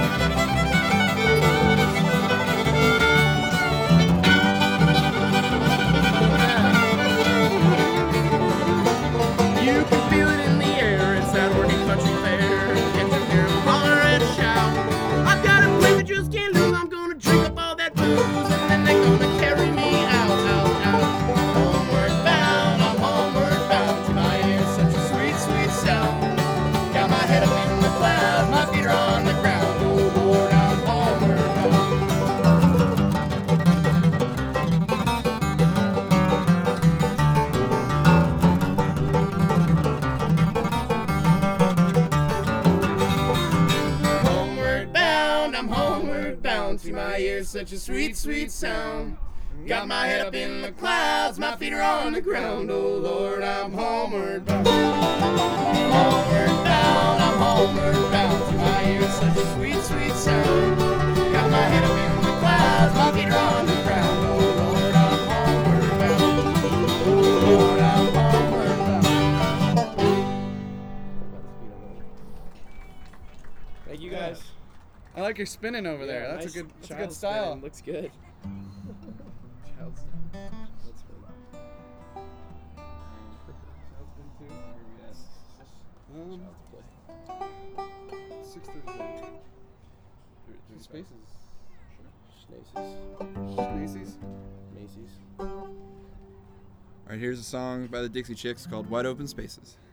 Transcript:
You can feel it in the air, it's that Oregon Country Fair. Get to hear 'em holler and shout. I've got a plan that just can't lose. I'm gonna drink up all that booze, and then they're gonna carry me out, out, out. Homeward bound, I'm homeward bound. To my ears, such a sweet, sweet sound. Got my head up in the clouds, my feet are on the ground. Oh Lord, I'm homeward bound. Homeward bound, I'm homeward bound. To my ears, such a sweet, sweet sound. Got my head up in the clouds, my feet are on the ground. Oh Lord, I'm homeward bound. Homeward bound, I'm homeward bound. To my ears, such a sweet, sweet sound. Got my head up in the clouds, my feet are on the ground. Oh Lord, I'm homeward bound. Oh Lord, I'm homeward bound. Thank you guys. I like your spinning over there. That's a good style. Spin. Looks good. Child's That's good. Child's play. 6:37. Spaces. Schnaces. Macy's. Macy's. All right, here's a song by the Dixie Chicks called Wide Open Spaces.